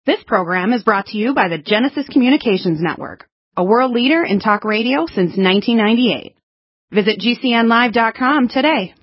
This program is brought to you by the Genesis Communications Network, a world leader in talk radio since 1998. Visit GCNlive.com today.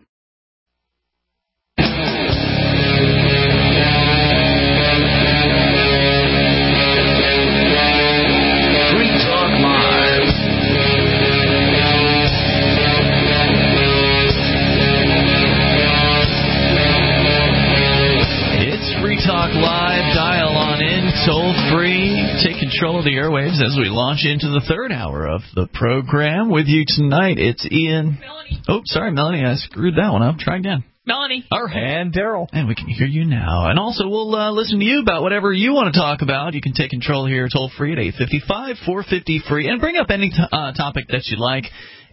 Talk Live, dial on in, toll free, take control of the airwaves as we launch into the third hour of the program. With you tonight, it's Ian. Melanie. Oh, sorry, Melanie, I screwed that one up. Try again. Melanie. All right. And Daryl. And we can hear you now. And also, we'll listen to you about whatever you want to talk about. You can take control here, toll free at 855-450-FREE, and bring up any topic that you like.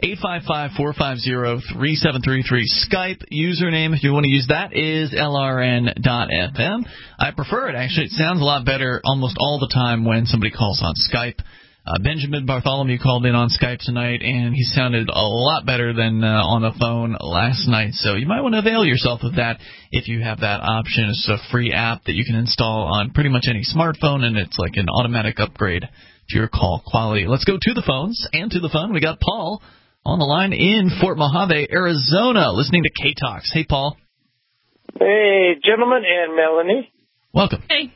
855-450-3733. Skype username, if you want to use that, is LRN.FM. I prefer it, actually. It sounds a lot better almost all the time when somebody calls on Skype. Benjamin Bartholomew called in on Skype tonight, and he sounded a lot better than on the phone last night. So you might want to avail yourself of that if you have that option. It's a free app that you can install on pretty much any smartphone, and it's like an automatic upgrade to your call quality. Let's go to the phones and to the phone. We got Paul on the line in Fort Mojave, Arizona, listening to K-Talks. Hey, Paul. Hey, gentlemen and Melanie. Welcome. Hey.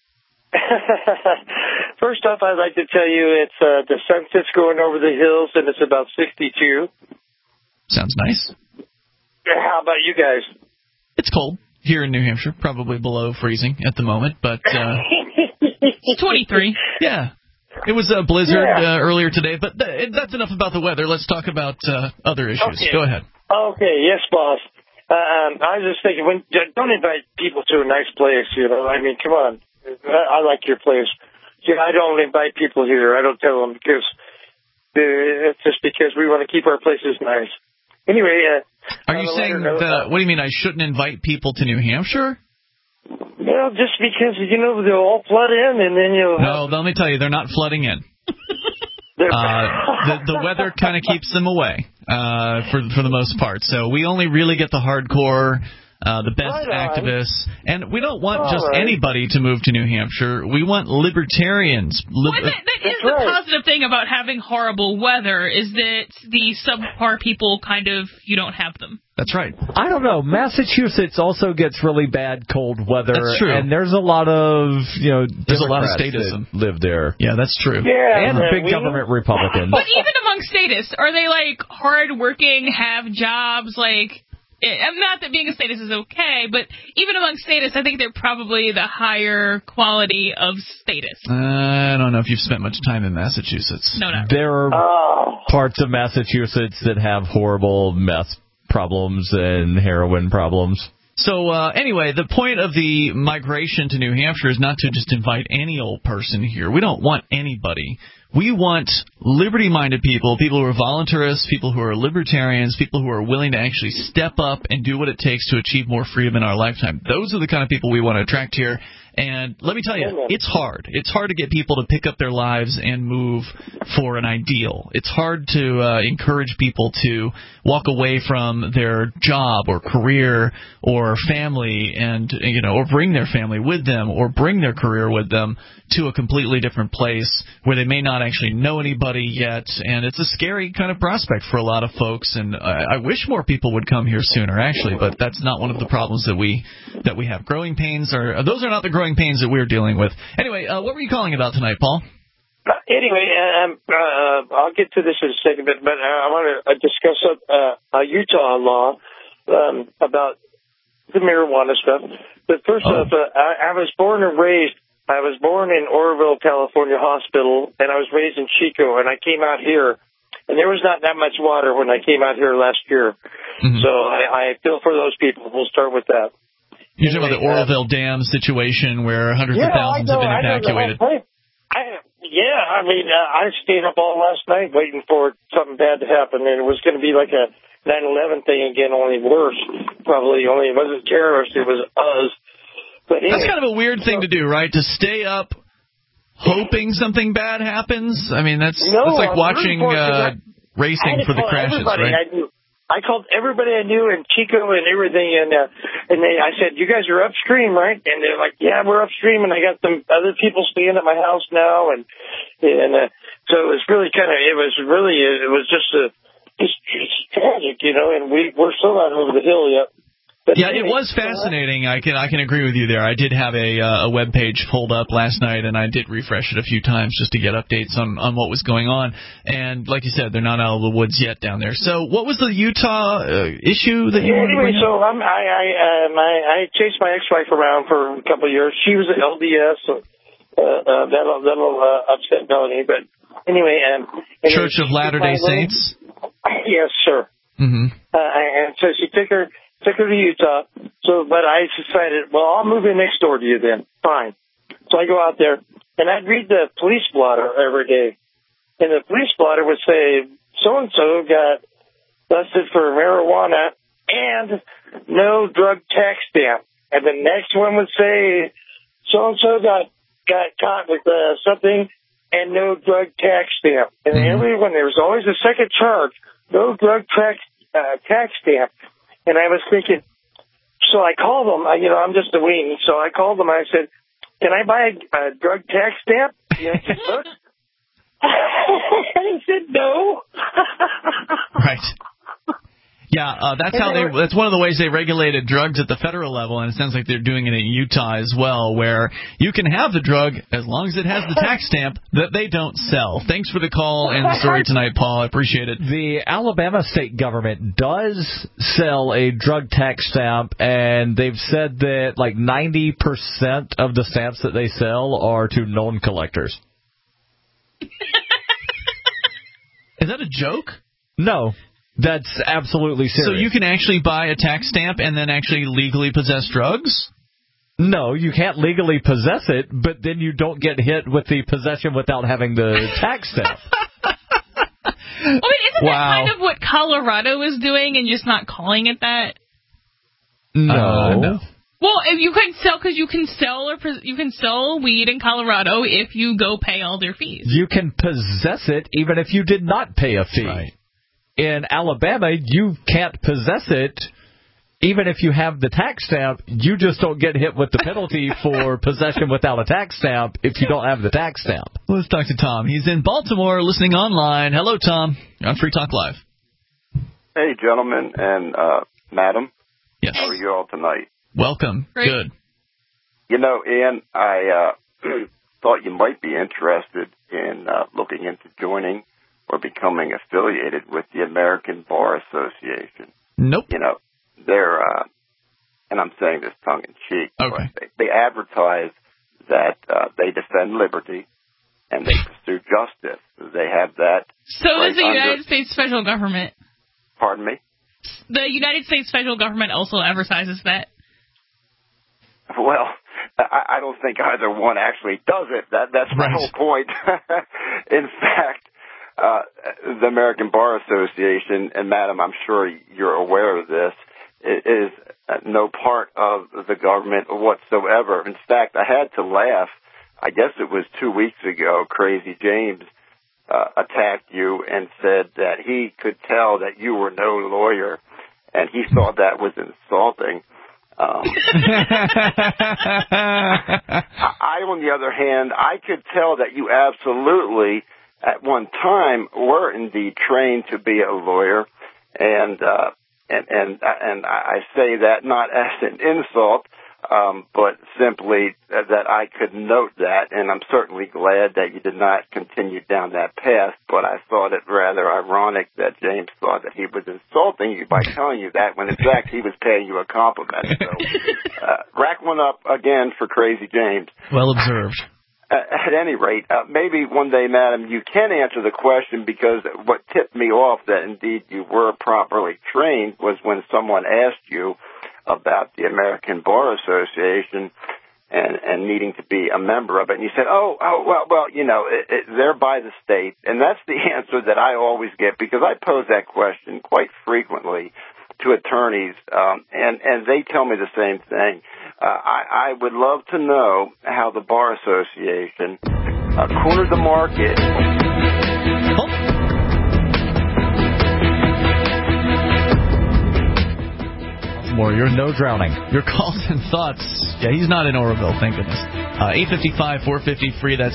First off, I'd like to tell you it's the sunset's going over the hills, and it's about 62. Sounds nice. How about you guys? It's cold here in New Hampshire, probably below freezing at the moment, but... It's 23. Yeah. It was a blizzard earlier today, but that's enough about the weather. Let's talk about other issues. Okay. Go ahead. Okay, yes, boss. I was just thinking, don't invite people to a nice place, you know. I mean, come on. I like your place. Yeah, I don't invite people here. I don't tell them because it's just because we want to keep our places nice. Anyway, are you saying what do you mean I shouldn't invite people to New Hampshire? Well, just because, you know, they'll all flood in and then you'll... No, let me tell you, they're not flooding in. The weather kind of keeps them away for the most part. So we only really get the hardcore, the best activists. And we don't want anybody to move to New Hampshire. We want libertarians. That is the positive thing about having horrible weather, is that the subpar people kind of, you don't have them. That's right. I don't know. Massachusetts also gets really bad cold weather. That's true. And there's a lot of, there's a lot of Democrats statism that live there. Yeah, that's true. Yeah, and big government Republicans. But even among statists, are they, like, hard-working, have jobs, like... Not that being a statist is okay, but even among statists, I think they're probably the higher quality of statists. I don't know if you've spent much time in Massachusetts. No, not There are parts of Massachusetts that have horrible meth problems and heroin problems. So anyway, the point of the migration to New Hampshire is not to just invite any old person here. We don't want anybody. We want liberty-minded people, people who are voluntarists, people who are libertarians, people who are willing to actually step up and do what it takes to achieve more freedom in our lifetime. Those are the kind of people we want to attract here. And let me tell you, it's hard. It's hard to get people to pick up their lives and move for an ideal. It's hard to encourage people to walk away from their job or career or family and, or bring their family with them or bring their career with them to a completely different place where they may not actually know anybody yet. And it's a scary kind of prospect for a lot of folks. And I wish more people would come here sooner, actually, but that's not one of the problems that we have. Growing pains those are not the growing pains that we're dealing with. Anyway, what were you calling about tonight, Paul? Anyway, I'll get to this in a second, but I want to discuss a Utah law about the marijuana stuff. But first off, I was born in Oroville, California Hospital, and I was raised in Chico, and I came out here, and there was not that much water when I came out here last year. Mm-hmm. So I feel for those people. We'll start with that. You're talking about the Oroville Dam situation where hundreds of thousands have been evacuated. I stayed up all last night waiting for something bad to happen, and it was going to be like a 9/11 thing again, only worse. Probably only it wasn't terrorists, it was us. But anyway, that's kind of a weird thing to do, right? To stay up hoping something bad happens. I mean, that's like watching racing for the crashes, right? I called everybody I knew and Chico and everything, and I said, "You guys are upstream, right?" And they're like, "Yeah, we're upstream." And I got some other people staying at my house now, and so it was really it was just tragic, and we're still not over the hill yet. But yeah, it was fascinating. I can agree with you there. I did have a web page pulled up last night, and I did refresh it a few times just to get updates on what was going on. And like you said, they're not out of the woods yet down there. So what was the Utah issue that you wanted to bring up? So I chased my ex-wife around for a couple of years. She was at LDS, so that'll upset Melanie. But anyway, Church of Latter-day Saints. Yes, sir. Mm-hmm. And so she took her to Utah. But I decided, well, I'll move in next door to you then. Fine. So I go out there, and I'd read the police blotter every day. And the police blotter would say, so-and-so got busted for marijuana and no drug tax stamp. And the next one would say, so-and-so got caught with something and no drug tax stamp. And everyone, there was always a second charge, no drug tax stamp. And I was thinking, so I called them. I'm just a weenie, so I called them. I said, "Can I buy a drug tax stamp?" He said, "No." Right. Yeah, that's one of the ways they regulated drugs at the federal level, and it sounds like they're doing it in Utah as well, where you can have the drug as long as it has the tax stamp that they don't sell. Thanks for the call and the story tonight, Paul. I appreciate it. The Alabama state government does sell a drug tax stamp, and they've said that like 90% of the stamps that they sell are to known collectors. Is that a joke? No. That's absolutely serious. So you can actually buy a tax stamp and then actually legally possess drugs? No, you can't legally possess it, but then you don't get hit with the possession without having the tax stamp. Isn't that kind of what Colorado is doing and just not calling it that? No. Well, if you can sell, because you can sell weed in Colorado if you go pay all their fees. You can possess it even if you did not pay a fee. Right. In Alabama, you can't possess it even if you have the tax stamp. You just don't get hit with the penalty for possession without a tax stamp if you don't have the tax stamp. Let's talk to Tom. He's in Baltimore listening online. Hello, Tom. You're on Free Talk Live. Hey, gentlemen and madam. Yes. How are you all tonight? Welcome. Great. Good. Ian, I thought you might be interested in looking into joining or becoming affiliated with the American Bar Association. Nope. They're, and I'm saying this tongue in cheek, okay. They advertise that they defend liberty and they pursue justice. They have that. So does the United States federal government. Pardon me? The United States federal government also advertises that. Well, I don't think either one actually does it. That's my whole point. In fact, the American Bar Association, and madam, I'm sure you're aware of this, is no part of the government whatsoever. In fact, I had to laugh. I guess it was 2 weeks ago, Crazy James attacked you and said that he could tell that you were no lawyer, and he thought that was insulting. I, on the other hand, I could tell that you absolutely, at one time, were indeed trained to be a lawyer, and I say that not as an insult, but simply that I could note that, and I'm certainly glad that you did not continue down that path, but I thought it rather ironic that James thought that he was insulting you by telling you that, when in fact he was paying you a compliment. So, rack one up again for Crazy James. Well observed. At any rate, maybe one day, madam, you can answer the question, because what tipped me off that indeed you were properly trained was when someone asked you about the American Bar Association and needing to be a member of it. And you said, they're by the state. And that's the answer that I always get, because I pose that question quite frequently to attorneys, and they tell me the same thing. I would love to know how the Bar Association cornered the market. Warrior. No drowning. Your calls and thoughts. Yeah, he's not in Oroville, thank goodness. 855-450-FREE. That's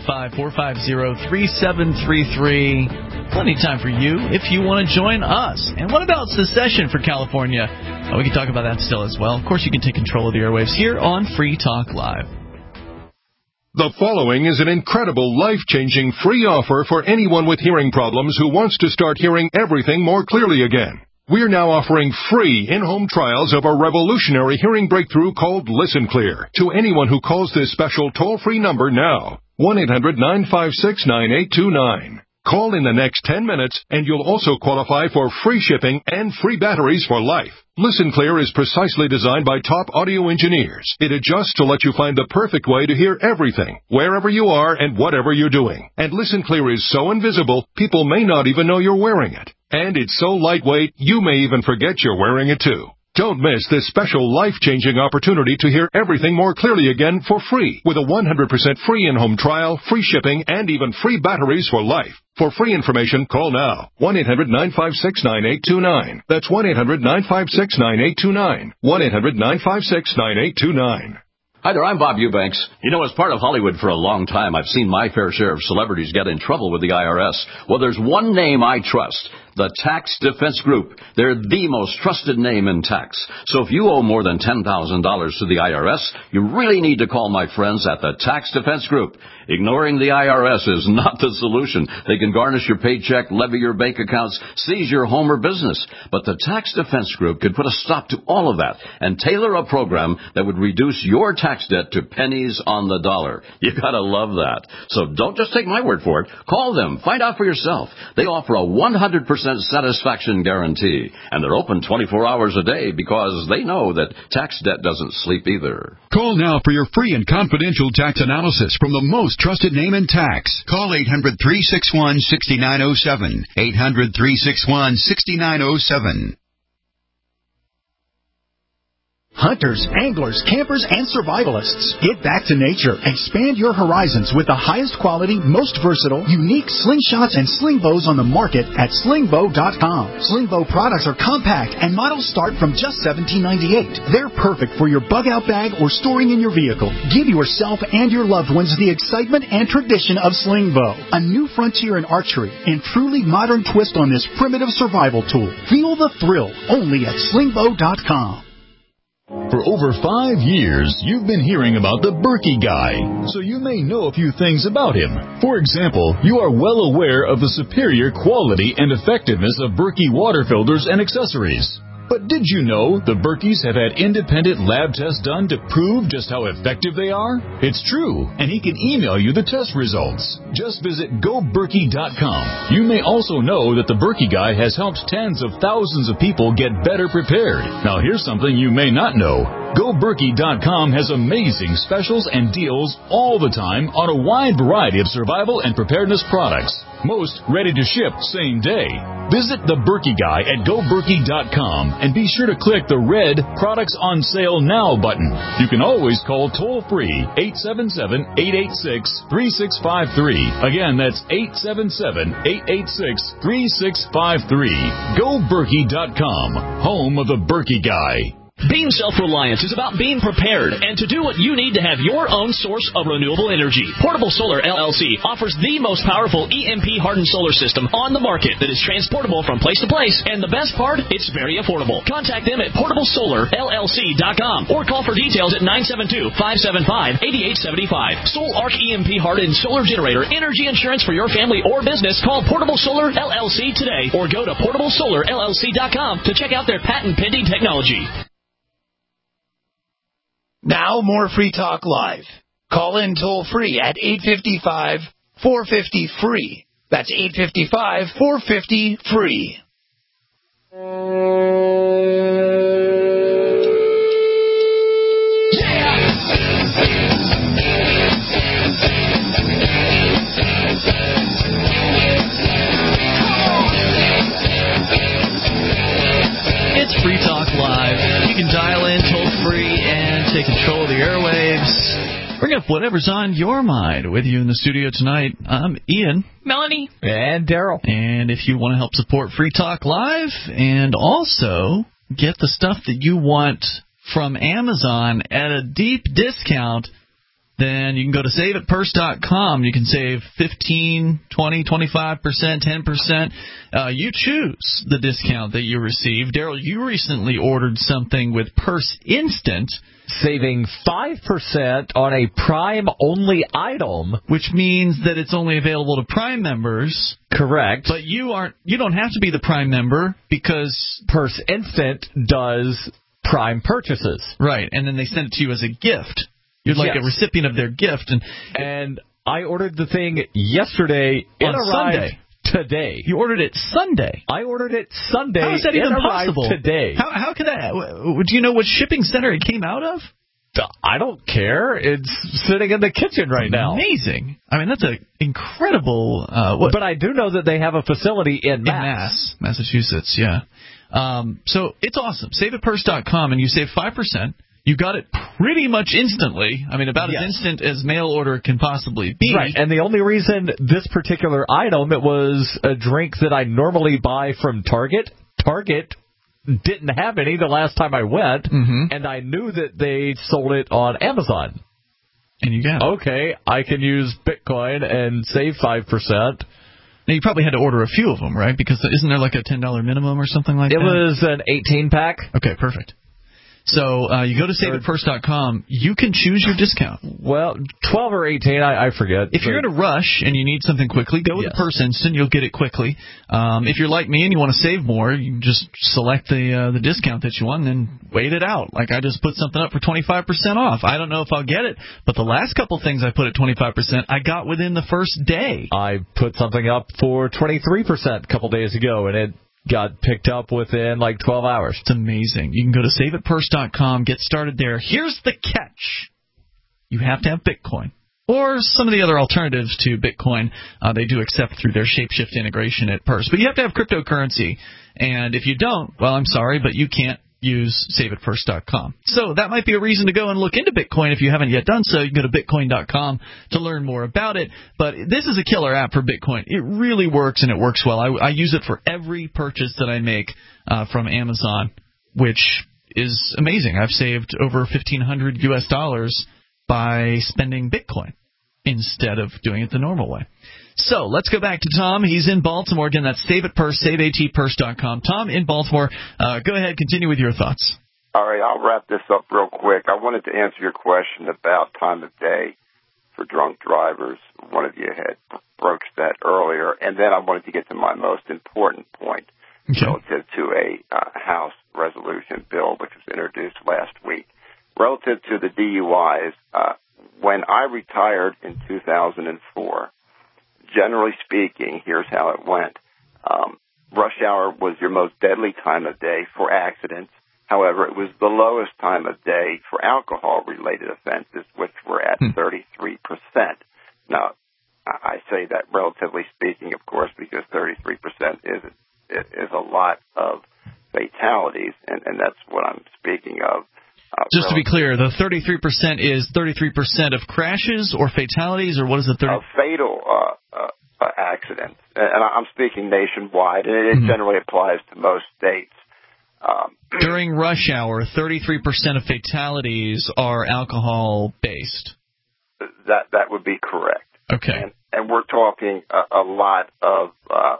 855-450-3733. Plenty of time for you if you want to join us. And what about secession for California? We can talk about that still as well. Of course, you can take control of the airwaves here on Free Talk Live. The following is an incredible, life-changing free offer for anyone with hearing problems who wants to start hearing everything more clearly again. We're now offering free in-home trials of our revolutionary hearing breakthrough called Listen Clear to anyone who calls this special toll-free number now, 1-800-956-9829. Call in the next 10 minutes, and you'll also qualify for free shipping and free batteries for life. Listen Clear is precisely designed by top audio engineers. It adjusts to let you find the perfect way to hear everything, wherever you are and whatever you're doing. And Listen Clear is so invisible, people may not even know you're wearing it. And it's so lightweight, you may even forget you're wearing it too. Don't miss this special life-changing opportunity to hear everything more clearly again for free with a 100% free in-home trial, free shipping, and even free batteries for life. For free information, call now. 1-800-956-9829. That's 1-800-956-9829. 1-800-956-9829. Hi there, I'm Bob Eubanks. You know, as part of Hollywood for a long time, I've seen my fair share of celebrities get in trouble with the IRS. Well, there's one name I trust. The Tax Defense Group. They're the most trusted name in tax. So if you owe more than $10,000 to the IRS, you really need to call my friends at the Tax Defense Group. Ignoring the IRS is not the solution. They can garnish your paycheck, levy your bank accounts, seize your home or business. But the Tax Defense Group could put a stop to all of that and tailor a program that would reduce your tax debt to pennies on the dollar. You gotta love that. So don't just take my word for it. Call them. Find out for yourself. They offer a 100% satisfaction guarantee, and they're open 24 hours a day because they know that tax debt doesn't sleep either. Call now for your free and confidential tax analysis from the most trusted name in tax. Call 800-361-6907. 800-361-6907. Hunters, anglers, campers, and survivalists. Get back to nature. Expand your horizons with the highest quality, most versatile, unique slingshots and sling bows on the market at slingbow.com. Slingbow products are compact and models start from just $17.98. They're perfect for your bug-out bag or storing in your vehicle. Give yourself and your loved ones the excitement and tradition of Slingbow, a new frontier in archery and truly modern twist on this primitive survival tool. Feel the thrill only at slingbow.com. For over 5 years, you've been hearing about the Berkey Guy, so you may know a few things about him. For example, you are well aware of the superior quality and effectiveness of Berkey water filters and accessories. But did you know the Berkeys have had independent lab tests done to prove just how effective they are? It's true, and he can email you the test results. Just visit GoBerkey.com. You may also know that the Berkey Guy has helped tens of thousands of people get better prepared. Now here's something you may not know. GoBerkey.com has amazing specials and deals all the time on a wide variety of survival and preparedness products. Most ready to ship same day. Visit the Berkey Guy at GoBerkey.com and be sure to click the red Products on Sale Now button. You can always call toll-free 877-886-3653. Again, that's 877-886-3653. GoBerkey.com, home of the Berkey Guy. Being self-reliant is about being prepared and to do what you need to have your own source of renewable energy. Portable Solar LLC offers the most powerful EMP-hardened solar system on the market that is transportable from place to place, and the best part, it's very affordable. Contact them at portablesolarllc.com or call for details at 972-575-8875. Sol Arc EMP-hardened solar generator energy insurance for your family or business. Call Portable Solar LLC today or go to portablesolarllc.com to check out their patent-pending technology. Now, more Free Talk Live. Call in toll-free at 855-450-FREE. That's 855-450-FREE. It's Free Talk Live. You can dial in toll-free and take control of the airwaves. Bring up whatever's on your mind. With you in the studio tonight, I'm Ian. Melanie. And Daryl. And if you want to help support Free Talk Live and also get the stuff that you want from Amazon at a deep discount, then you can go to saveatpurse.com. You can save 15, 20, 25%, 10%. You choose the discount that you receive. Daryl, you recently ordered something with Purse Instant, saving 5% on a Prime-only item. Which means that it's only available to Prime members. Correct. But you don't have to be the Prime member because Purse Instant does Prime purchases. Right, and then they send it to you as a gift. You're like a recipient of their gift. And I ordered the thing yesterday. On Sunday. Today. You ordered it Sunday. I ordered it Sunday. How is that even possible? Today. How could that? Do you know what shipping center it came out of? I don't care. It's sitting in the kitchen right now. Amazing. I mean, that's an incredible... But I do know that they have a facility in Massachusetts, yeah. So it's awesome. SaveAtPurse.com, and you save 5%. You got it pretty much instantly. I mean, about as instant as mail order can possibly be. Right, and the only reason this particular item, it was a drink that I normally buy from Target. Target didn't have any the last time I went, and I knew that they sold it on Amazon. And you got it. Okay, I can use Bitcoin and save 5%. Now, you probably had to order a few of them, right? Because isn't there like a $10 minimum or something like that? It was an 18-pack. Okay, perfect. So you go to SaveAtPurse.com. You can choose your discount. Well, 12 or 18, I forget. If you're in a rush and you need something quickly, go with the Purse Instant. You'll get it quickly. If you're like me and you want to save more, you can just select the discount that you want and then wait it out. Like I just put something up for 25% off. I don't know if I'll get it, but the last couple things I put at 25% I got within the first day. I put something up for 23% a couple days ago, and it got picked up within like 12 hours. It's amazing. You can go to SaveAtPurse.com, get started there. Here's the catch. You have to have Bitcoin. Or some of the other alternatives to Bitcoin they do accept through their Shapeshift integration at Purse. But you have to have cryptocurrency. And if you don't, well, I'm sorry, but you can't use SaveAtPurse.com. So that might be a reason to go and look into Bitcoin if you haven't yet done so. You can go to Bitcoin.com to learn more about it. But this is a killer app for Bitcoin. It really works, and it works well. I use it for every purchase that I make from Amazon, which is amazing. I've saved over $1,500 US by spending Bitcoin instead of doing it the normal way. So let's go back to Tom. He's in Baltimore. Again, that's SaveAtPurse, SaveAtPurse.com. Tom in Baltimore, go ahead, continue with your thoughts. All right, I'll wrap this up real quick. I wanted to answer your question about time of day for drunk drivers. One of you had broached that earlier, and then I wanted to get to my most important point relative to a House resolution bill which was introduced last week. Relative to the DUIs, when I retired in 2004, generally speaking, here's how it went. Rush hour was your most deadly time of day for accidents. However, it was the lowest time of day for alcohol-related offenses, which were at 33%. Now, I say that relatively speaking, of course, because 33% is a lot of fatalities, and that's what I'm speaking of. Just to be clear, the 33% is 33% of crashes or fatalities, or what is the 30%? Fatal accidents. And I'm speaking nationwide, and it generally applies to most states. During rush hour, 33% of fatalities are alcohol-based. That would be correct. Okay. And we're talking a lot of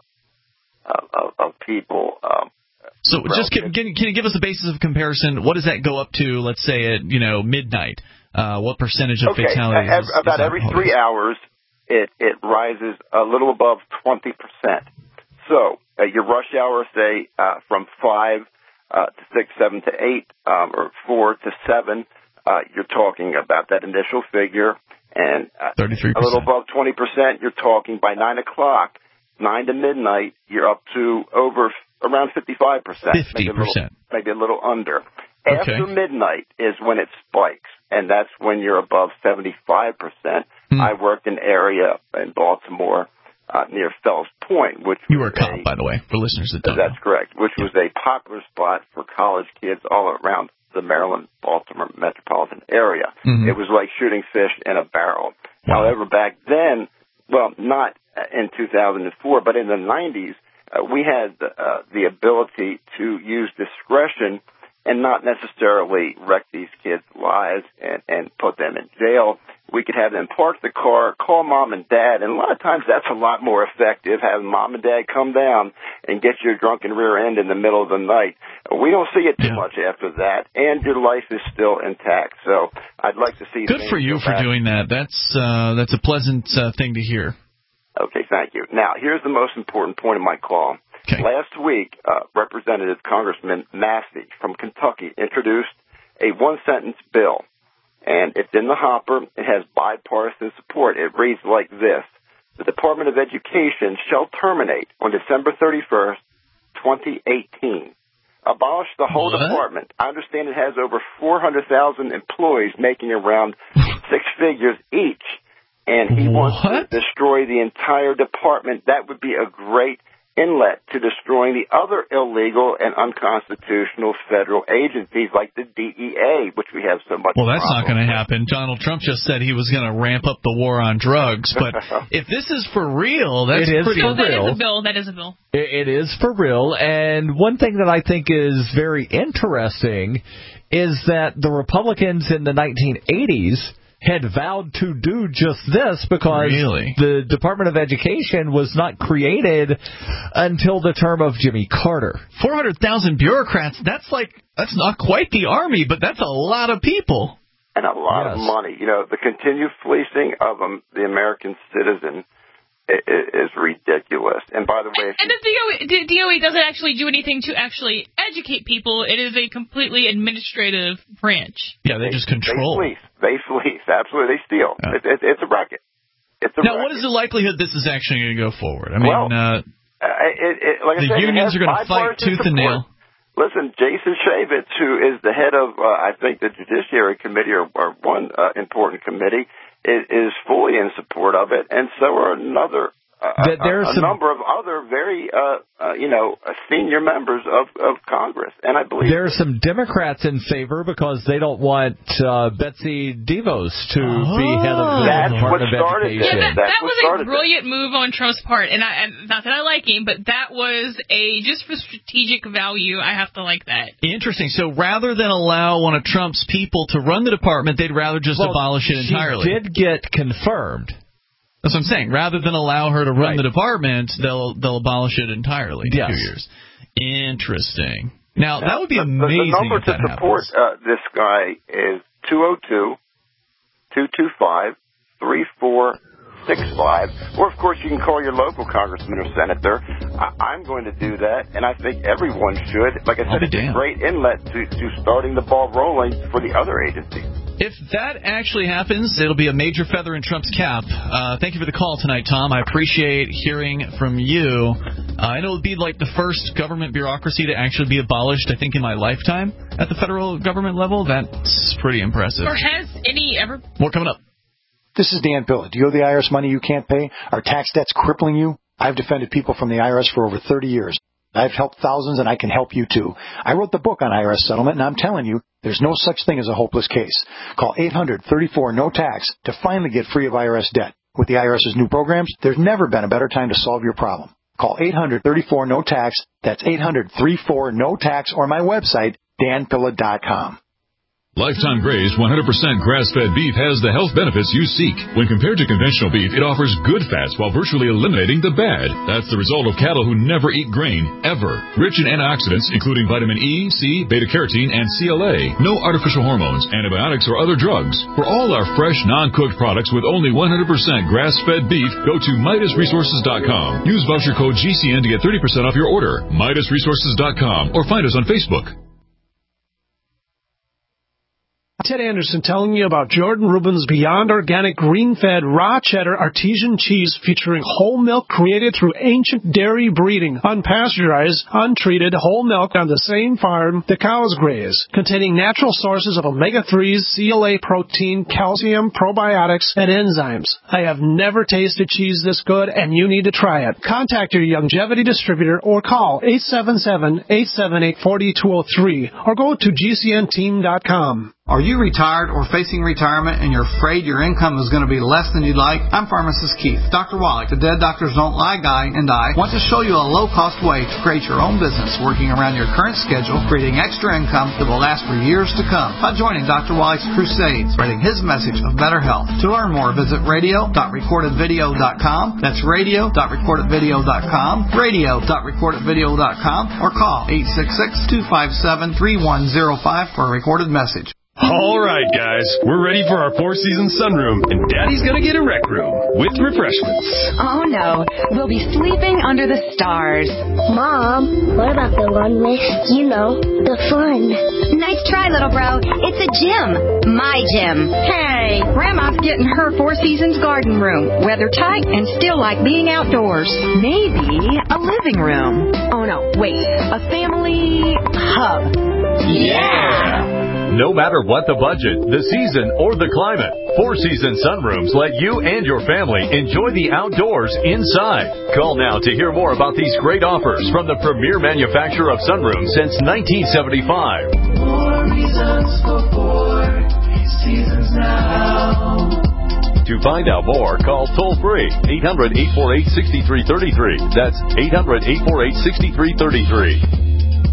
people. So just can you give us a basis of comparison? What does that go up to, let's say, at midnight? What percentage of fatalities? About every 3 hours, it rises a little above 20%. So your rush hour, say, from 5 to 6, 7 to 8, or 4 to 7, you're talking about that initial figure. And 33%. A little above 20%, you're talking by 9 o'clock, 9 to midnight, you're up to around 55%. 50%. Maybe a little under. After midnight is when it spikes, and that's when you're above 75%. I worked in an area in Baltimore near Fells Point, which you were a cop, by the way, for listeners that don't know. That's correct, which was a popular spot for college kids all around the Maryland-Baltimore metropolitan area. It was like shooting fish in a barrel. However, back then, well, not in 2004, but in the 90s, we had the ability to use discretion and not necessarily wreck these kids' lives and put them in jail. We could have them park the car, call mom and dad, and a lot of times that's a lot more effective, having mom and dad come down and get your drunken rear end in the middle of the night. We don't see it too much after that, and your life is still intact. So I'd like to see. Good for you for doing that. That's a pleasant thing to hear. Okay, thank you. Now, here's the most important point of my call. Okay. Last week, Representative Congressman Massey from Kentucky introduced a one-sentence bill, and it's in the hopper. It has bipartisan support. It reads like this: the Department of Education shall terminate on December 31st, 2018. Abolish the whole department. I understand it has over 400,000 employees making around 6 figures each, and he wants to destroy the entire department. That would be a great inlet to destroying the other illegal and unconstitutional federal agencies like the DEA, which we have so much. Well, that's not going to happen. Donald Trump just said he was going to ramp up the war on drugs, but if this is for real, that's pretty real. That is a bill. It is for real, and one thing that I think is very interesting is that the Republicans in the 1980s had vowed to do just this because the Department of Education was not created until the term of Jimmy Carter. 400,000 bureaucrats, that's not quite the Army, but that's a lot of people. And a lot of money. You know, the continued fleecing of the American citizen is ridiculous. And by the way, and the DOE doesn't actually do anything to actually educate people. It is a completely administrative branch. Yeah, they just control. They fleece. Absolutely, they steal. Yeah. It's a racket. Now, what is the likelihood this is actually going to go forward? I mean, like the unions are going to fight tooth and nail. Listen, Jason Chaffetz, who is the head of, I think, the Judiciary Committee or one important committee, is fully in support of it, and so are a number of other very, senior members of Congress. And I believe there are some Democrats in favor because they don't want Betsy DeVos to be head of the Department of Education. Yeah, that was a brilliant move on Trump's part, and not that I like him, but that was just for strategic value. I have to like that. Interesting. So rather than allow one of Trump's people to run the department, they'd rather just abolish it entirely. She did get confirmed. That's what I'm saying. Rather than allow her to run the department, they'll abolish it entirely in 2 years. Interesting. Now, that would be amazing. The number if that to support this guy is 202-225-3465. Or, of course, you can call your local congressman or senator. I'm going to do that, and I think everyone should. Like I said, it's a great inlet to starting the ball rolling for the other agencies. If that actually happens, it'll be a major feather in Trump's cap. Thank you for the call tonight, Tom. I appreciate hearing from you. I know it'll be like the first government bureaucracy to actually be abolished, I think, in my lifetime at the federal government level. That's pretty impressive. Or has any ever? More coming up. This is Dan Pilla. Do you owe the IRS money you can't pay? Are tax debts crippling you? I've defended people from the IRS for over 30 years. I've helped thousands, and I can help you, too. I wrote the book on IRS settlement, and I'm telling you, there's no such thing as a hopeless case. Call 800-34-NO-TAX to finally get free of IRS debt. With the IRS's new programs, there's never been a better time to solve your problem. Call 800-34-NO-TAX. That's 800-34-NO-TAX, or my website, danpilla.com. Lifetime Graze 100% grass-fed beef has the health benefits you seek. When compared to conventional beef, it offers good fats while virtually eliminating the bad. That's the result of cattle who never eat grain, ever. Rich in antioxidants, including vitamin E, C, beta-carotene, and CLA. No artificial hormones, antibiotics, or other drugs. For all our fresh, non-cooked products with only 100% grass-fed beef, go to MidasResources.com. Use voucher code GCN to get 30% off your order. MidasResources.com, or find us on Facebook. Ted Anderson telling you about Jordan Rubin's Beyond Organic Green-Fed Raw Cheddar Artesian Cheese featuring whole milk created through ancient dairy breeding, unpasteurized, untreated whole milk on the same farm the cows graze, containing natural sources of omega-3s, CLA protein, calcium, probiotics, and enzymes. I have never tasted cheese this good, and you need to try it. Contact your Youngevity distributor or call 877-878-4203 or go to GCNteam.com. Are you retired or facing retirement and you're afraid your income is going to be less than you'd like? I'm Pharmacist Keith. Dr. Wallach, the Dead Doctors Don't Lie guy, and I want to show you a low-cost way to create your own business working around your current schedule, creating extra income that will last for years to come by joining Dr. Wallach's crusades, spreading his message of better health. To learn more, visit radio.recordedvideo.com. That's radio.recordedvideo.com, radio.recordedvideo.com, or call 866-257-3105 for a recorded message. All right, guys, we're ready for our four-season sunroom, and Daddy's gonna get a rec room with refreshments. Oh, no. We'll be sleeping under the stars. Mom, what about the one with, the fun? Nice try, little bro. It's a gym. My gym. Hey, Grandma's getting her Four Seasons garden room. Weather tight and still like being outdoors. Maybe a living room. Oh, no, wait. A family hub. Yeah! No matter what the budget, the season, or the climate, Four Seasons Sunrooms let you and your family enjoy the outdoors inside. Call now to hear more about these great offers from the premier manufacturer of sunrooms since 1975. More reasons for Four Seasons now. To find out more, call toll-free 800-848-6333. That's 800-848-6333.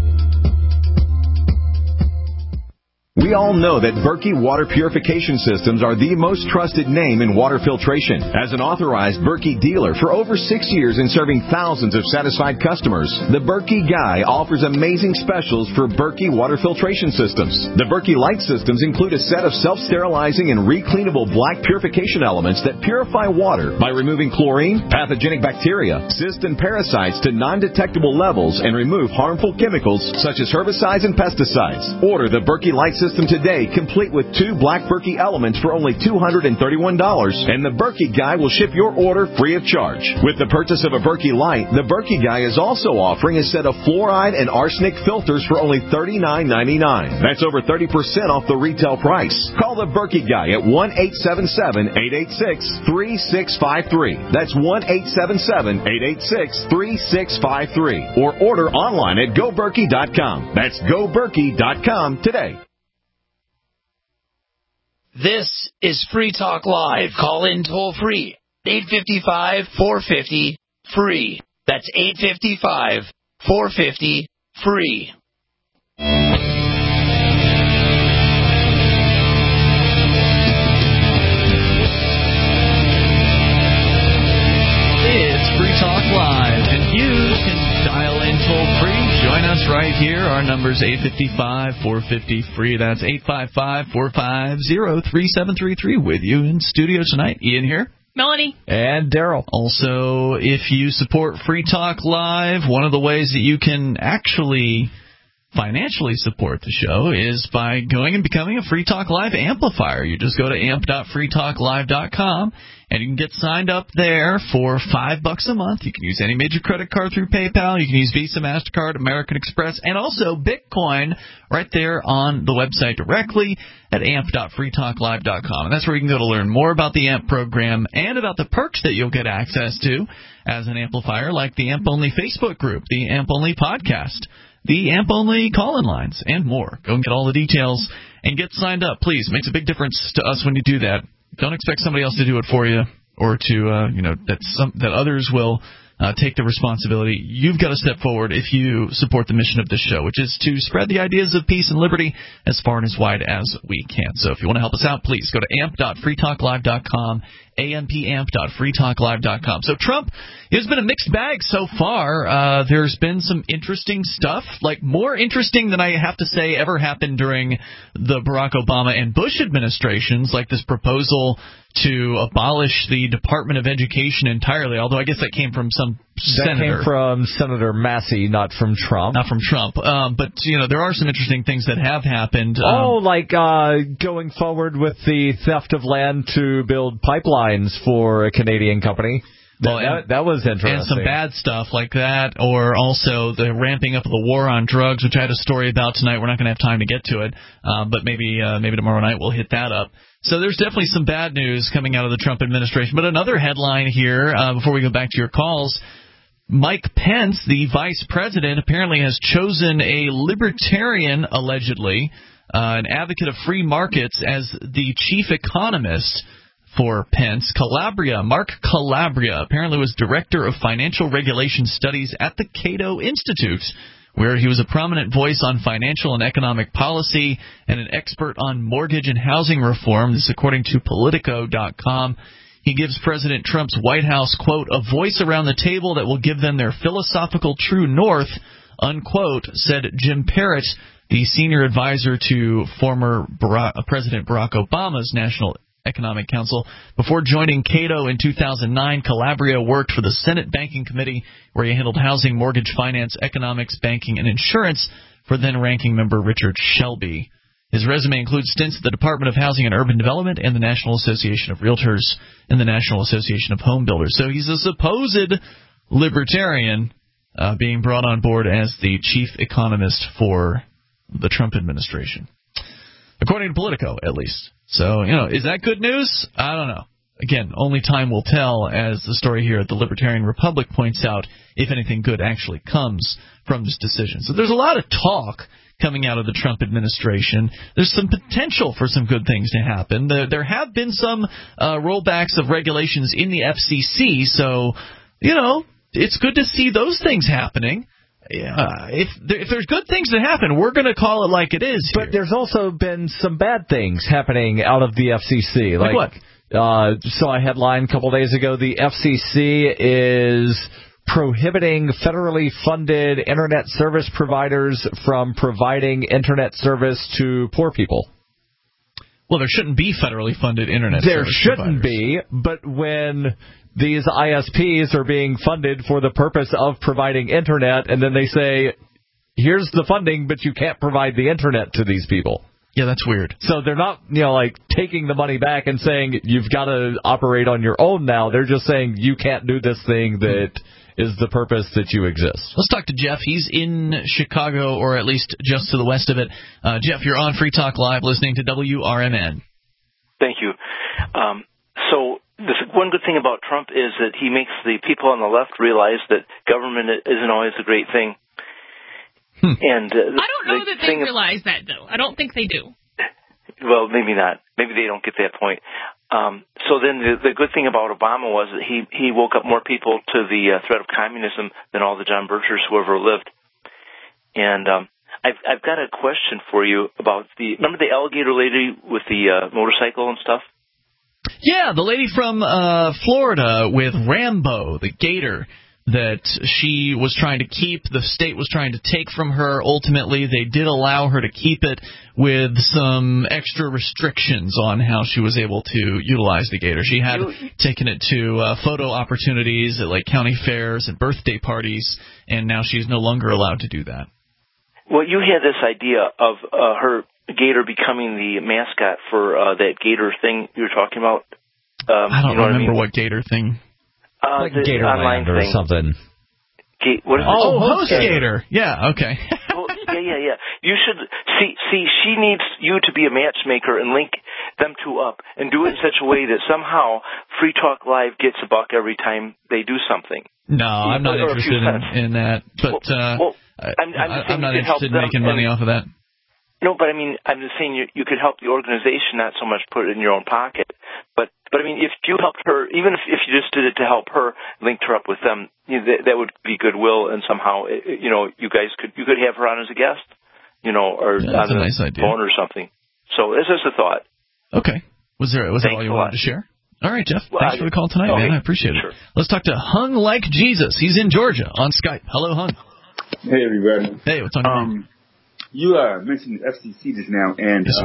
We all know that Berkey Water Purification Systems are the most trusted name in water filtration. As an authorized Berkey dealer for over 6 years and serving thousands of satisfied customers, the Berkey Guy offers amazing specials for Berkey Water Filtration Systems. The Berkey Light Systems include a set of self-sterilizing and recleanable black purification elements that purify water by removing chlorine, pathogenic bacteria, cysts, and parasites to non-detectable levels and remove harmful chemicals such as herbicides and pesticides. Order the Berkey Light System today, complete with 2 black Berkey elements for only $231, and the Berkey Guy will ship your order free of charge. With the purchase of a Berkey Light, the Berkey Guy is also offering a set of fluoride and arsenic filters for only $39.99. That's over 30% off the retail price. Call the Berkey Guy at 1-877-886-3653. That's 1-877-886-3653. Or order online at GoBerkey.com. That's GoBerkey.com today. This is Free Talk Live. Call in toll free. 855-450-FREE. That's 855-450-FREE. It's Free Talk Live, and you can dial in toll free. Join us right here. Our number's 855-450-FREE. That's 855-450-3733. With you in studio tonight, Ian here. Melanie. And Daryl. Also, if you support Free Talk Live, one of the ways that you can actually financially support the show is by going and becoming a Free Talk Live amplifier. You just go to amp.freetalklive.com and you can get signed up there for $5 a month. You can use any major credit card through PayPal. You can use Visa, MasterCard, American Express, and also Bitcoin right there on the website directly at amp.freetalklive.com. And that's where you can go to learn more about the AMP program and about the perks that you'll get access to as an amplifier, like the AMP Only Facebook group, the AMP Only podcast, the AMP Only call-in lines, and more. Go and get all the details and get signed up, please. It makes a big difference to us when you do that. Don't expect somebody else to do it for you, or to that others will take the responsibility. You've got to step forward if you support the mission of this show, which is to spread the ideas of peace and liberty as far and as wide as we can. So if you want to help us out, please go to amp.freetalklive.com, amp.freetalklive.com. So Trump, it's been a mixed bag so far. There's been some interesting stuff, like more interesting than I have to say ever happened during the Barack Obama and Bush administrations, like this proposal to abolish the Department of Education entirely, although I guess that came from some senator. That came from Senator Massey, not from Trump. Not from Trump. But, there are some interesting things that have happened. Like going forward with the theft of land to build pipelines for a Canadian company. That was interesting. And some bad stuff like that, or also the ramping up of the war on drugs, which I had a story about tonight. We're not going to have time to get to it, but maybe tomorrow night we'll hit that up. So there's definitely some bad news coming out of the Trump administration. But another headline here, before we go back to your calls, Mike Pence, the vice president, apparently has chosen a libertarian, allegedly, an advocate of free markets, as the chief economist for Pence. Mark Calabria, apparently was director of financial regulation studies at the Cato Institute, where he was a prominent voice on financial and economic policy and an expert on mortgage and housing reform. This is according to Politico.com. He gives President Trump's White House, quote, a voice around the table that will give them their philosophical true north, unquote, said Jim Parrott, the senior advisor to former President Barack Obama's National Economic Council. Before joining Cato in 2009, Calabria worked for the Senate Banking Committee, where he handled housing, mortgage finance, economics, banking, and insurance for then-ranking member Richard Shelby. His resume includes stints at the Department of Housing and Urban Development and the National Association of Realtors and the National Association of Home Builders. So he's a supposed libertarian being brought on board as the chief economist for the Trump administration. According to Politico, at least. So, is that good news? I don't know. Again, only time will tell, as the story here at the Libertarian Republic points out, if anything good actually comes from this decision. So there's a lot of talk coming out of the Trump administration. There's some potential for some good things to happen. There have been some rollbacks of regulations in the FCC, so, it's good to see those things happening. If there's good things that happen, we're going to call it like it is here. But there's also been some bad things happening out of the FCC. Like what? Saw a headline a couple days ago. The FCC is prohibiting federally funded Internet service providers from providing Internet service to poor people. Well, there shouldn't be federally funded Internet service providers. There shouldn't be, but when these ISPs are being funded for the purpose of providing Internet, and then they say, here's the funding, but you can't provide the Internet to these people. Yeah, that's weird. So they're not, taking the money back and saying you've got to operate on your own now. They're just saying you can't do this thing that is the purpose that you exist. Let's talk to Jeff. He's in Chicago, or at least just to the west of it. Jeff, you're on Free Talk Live listening to WRMN. Thank you. So one good thing about Trump is that he makes the people on the left realize that government isn't always a great thing. And I don't know that they realize that, though. I don't think they do. Well, maybe not. Maybe they don't get that point. So then the good thing about Obama was that he woke up more people to the threat of communism than all the John Birchers who ever lived. And I've got a question for you about remember the alligator lady with the motorcycle and stuff? Yeah, the lady from Florida with Rambo, the gator, that she was trying to keep, the state was trying to take from her. Ultimately, they did allow her to keep it with some extra restrictions on how she was able to utilize the gator. She had taken it to photo opportunities at county fairs and birthday parties, and now she's no longer allowed to do that. Well, you had this idea of her gator becoming the mascot for that gator thing you were talking about. I don't remember what gator thing. Like Gatorland or something. What is HostGator. Yeah, okay. Yeah. You should see. She needs you to be a matchmaker and link them two up, and do it in such a way that somehow Free Talk Live gets a buck every time they do something. No, I'm not interested in that. But I'm not interested in making money off of that. No, but I mean, I'm just saying you could help the organization, not so much put it in your own pocket. But I mean, if you helped her, even if you just did it to help her, linked her up with them, that would be goodwill, and somehow, you guys could have her on as a guest, or on the nice idea. phone or something. So this is a thought. Okay. Was that all you wanted to share? All right, Jeff. Thanks for the call tonight, man. I appreciate it. Let's talk to Hung Like Jesus. He's in Georgia on Skype. Hello, Hung. Hey, everybody. Hey, what's on your mind? You mentioned the FCC just now, and yes,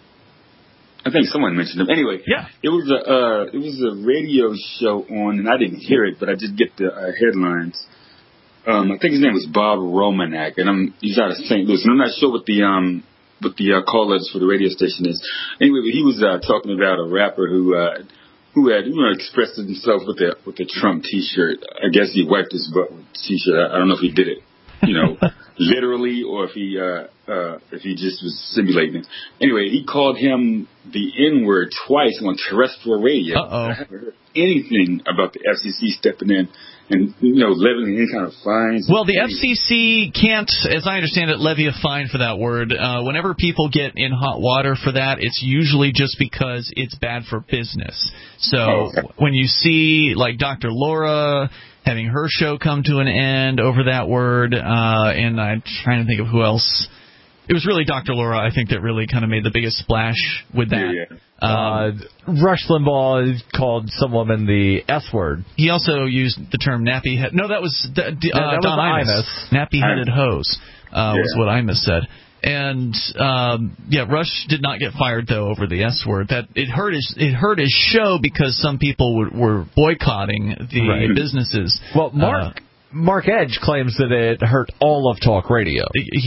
I think someone mentioned them. Anyway, yeah, it was a radio show on, and I didn't hear it, but I did get the headlines. I think his name was Bob Romanek, and he's out of St. Louis, and I'm not sure what the call letters for the radio station is. Anyway, but he was talking about a rapper who had expressed himself with the Trump T-shirt. I guess he wiped his butt with the T-shirt. I don't know if he did it, literally or if he just was simulating it. Anyway, he called him the N-word twice on terrestrial radio. I haven't heard anything about the FCC stepping in and, levying any kind of fines. Well, the FCC can't, as I understand it, levy a fine for that word. Whenever people get in hot water for that, it's usually just because it's bad for business. So when you see, like, Dr. Laura having her show come to an end over that word, and I'm trying to think of who else. It was really Dr. Laura, I think, that really kind of made the biggest splash with that. Rush Limbaugh called some woman the S word. He also used the term nappy head. No, that was Don Imus. Nappy-headed hose was what Imus said. And Rush did not get fired though over the S word. That it hurt his show because some people were boycotting the businesses. Well, Mark Edge claims that it hurt all of talk radio.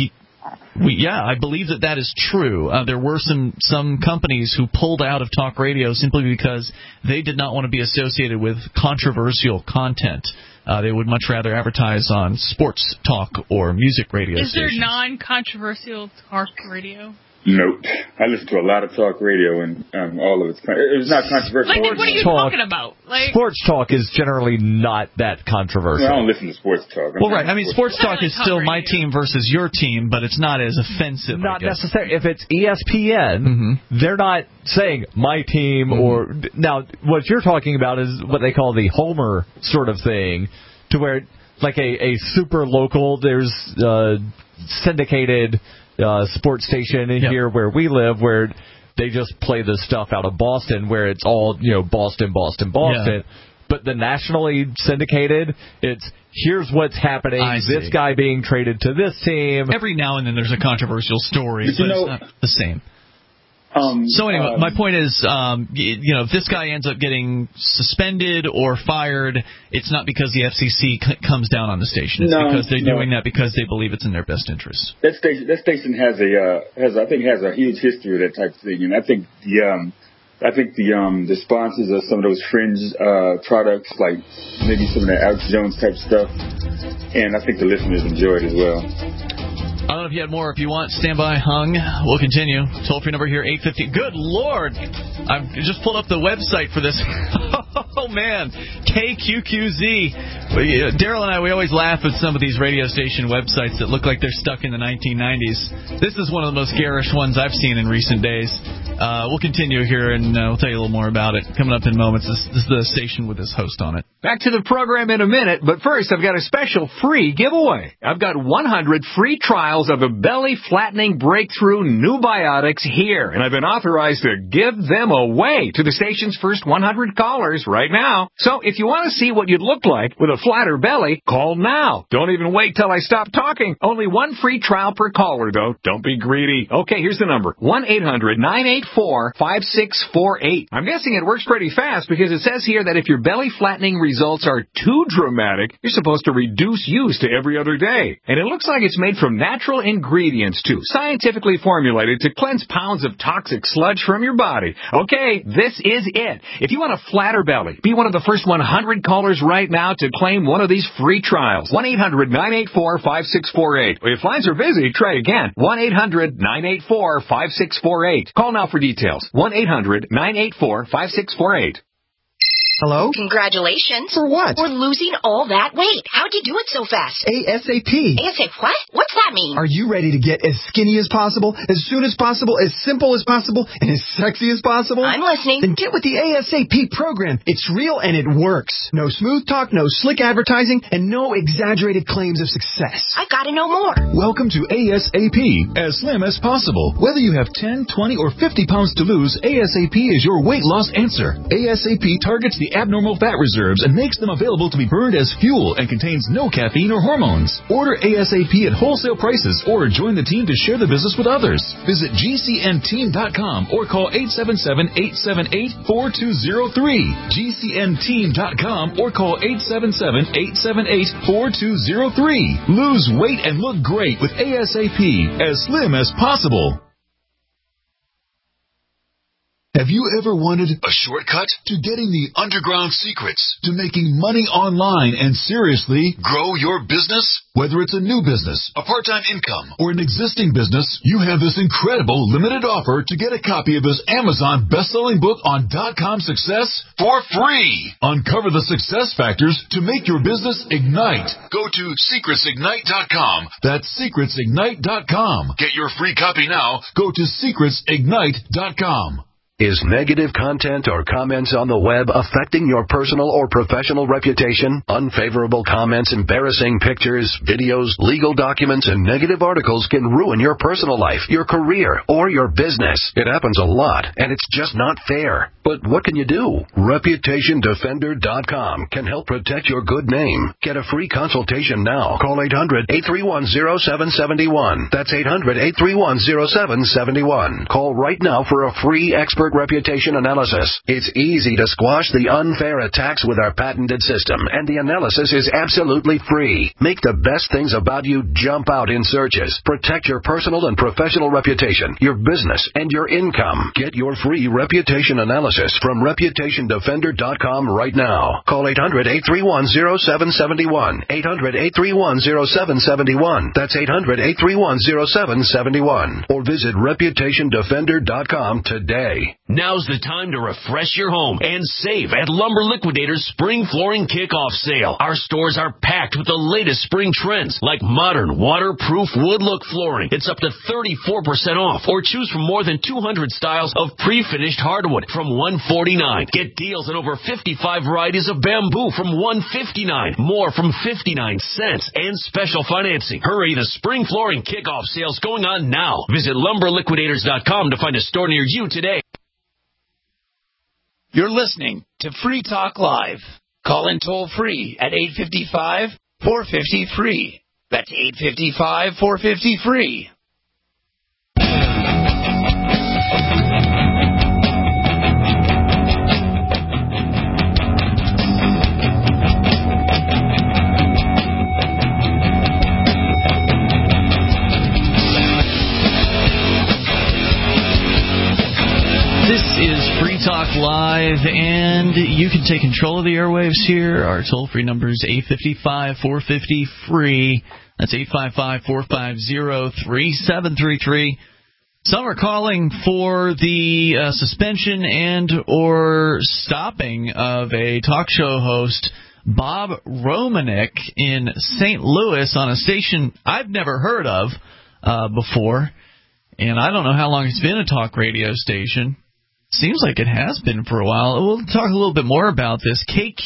I believe that is true. There were some companies who pulled out of talk radio simply because they did not want to be associated with controversial content. They would much rather advertise on sports talk or music radio stations. Is there non-controversial talk radio? Nope. I listen to a lot of talk radio, and all of it's not controversial. Like, what are you talking about? Like, sports talk is generally not that controversial. Well, I don't listen to sports talk. Sports talk is still my team versus your team, but it's not as offensive. Not necessarily. If it's ESPN, they're not saying my team or... Now, what you're talking about is what they call the Homer sort of thing, to where, like a super local, there's syndicated... sports station here where we live, where they just play this stuff out of Boston, where it's all Boston. But the nationally syndicated, it's here's what's happening. This guy being traded to this team. Every now and then there's a controversial story, but it's not the same. So anyway, my point is, if this guy ends up getting suspended or fired, it's not because the FCC comes down on the station. It's because they're doing that because they believe it's in their best interest. That station has a huge history of that type of thing, and I think the sponsors of some of those fringe products, like maybe some of the Alex Jones type stuff, and I think the listeners enjoy it as well. I don't know if you had more. If you want, stand by, hung. We'll continue. Toll-free number here, 850. Good Lord. I've just pulled up the website for this. Oh, man. KQQZ. Daryl and I, we always laugh at some of these radio station websites that look like they're stuck in the 1990s. This is one of the most garish ones I've seen in recent days. We'll continue here, and we'll tell you a little more about it coming up in moments. This is the station with this host on it. Back to the program in a minute, but first I've got a special free giveaway. I've got 100 free trials of the belly-flattening breakthrough New Biotics here, and I've been authorized to give them away to the station's first 100 callers right now. So if you want to see what you'd look like with a flatter belly, call now. Don't even wait till I stop talking. Only one free trial per caller, though. Don't be greedy. Okay, here's the number. 1-800-984-5648. I'm guessing it works pretty fast because it says here that if your belly-flattening results are too dramatic, you're supposed to reduce use to every other day. And it looks like it's made from natural ingredients, too, scientifically formulated to cleanse pounds of toxic sludge from your body. Okay, this is it. If you want a flatter belly, be one of the first 100 callers right now to claim one of these free trials. 1-800-984-5648. If lines are busy, try again. 1-800-984-5648. Call now for details. 1-800-984-5648. Hello? Congratulations. For what? For losing all that weight. How'd you do it so fast? ASAP. ASAP what? What's that mean? Are you ready to get as skinny as possible, as soon as possible, as simple as possible, and as sexy as possible? I'm listening. Then get with the ASAP program. It's real and it works. No smooth talk, no slick advertising, and no exaggerated claims of success. I gotta know more. Welcome to ASAP, as slim as possible. Whether you have 10, 20, or 50 pounds to lose, ASAP is your weight loss answer. ASAP targets the abnormal fat reserves and makes them available to be burned as fuel and contains no caffeine or hormones. Order ASAP at wholesale prices or join the team to share the business with others. Visit GCNteam.com or call 877-878-4203. GCNteam.com or call 877-878-4203. Lose weight and look great with ASAP, as slim as possible. Have you ever wanted a shortcut to getting the underground secrets to making money online and seriously grow your business? Whether it's a new business, a part-time income, or an existing business, you have this incredible limited offer to get a copy of this Amazon best-selling book on .com success for free. Uncover the success factors to make your business ignite. Go to secretsignite.com. That's secretsignite.com. Get your free copy now. Go to secretsignite.com. Is negative content or comments on the web affecting your personal or professional reputation? Unfavorable comments, embarrassing pictures, videos, legal documents, and negative articles can ruin your personal life, your career, or your business. It happens a lot, and it's just not fair. But what can you do? ReputationDefender.com can help protect your good name. Get a free consultation now. Call 800-831-0771. That's 800-831-0771. Call right now for a free expert reputation analysis. It's easy to squash the unfair attacks with our patented system, and the analysis is absolutely free. Make the best things about you jump out in searches. Protect your personal and professional reputation, your business, and your income. Get your free reputation analysis from ReputationDefender.com right now. Call 800-831-0771. 800-831-0771. That's 800-831-0771. Or visit ReputationDefender.com today. Now's the time to refresh your home and save at Lumber Liquidators Spring Flooring Kickoff Sale. Our stores are packed with the latest spring trends like modern, waterproof wood look flooring. It's up to 34% off, or choose from more than 200 styles of pre-finished hardwood from $149. Get deals on over 55 varieties of bamboo from $159, more from 59 cents, and special financing. Hurry, the Spring Flooring Kickoff Sale's going on now. Visit LumberLiquidators.com to find a store near you today. You're listening to Free Talk Live. Call in toll free at 855-450-FREE. That's 855-450-FREE. This is Free Talk Live, and you can take control of the airwaves here. Our toll-free number is 855-450-FREE. That's 855-450-3733. Some are calling for the suspension and or stopping of a talk show host, Bob Romanek, in St. Louis on a station I've never heard of before. And I don't know how long it's been a talk radio station. Seems like it has been for a while. We'll talk a little bit more about this.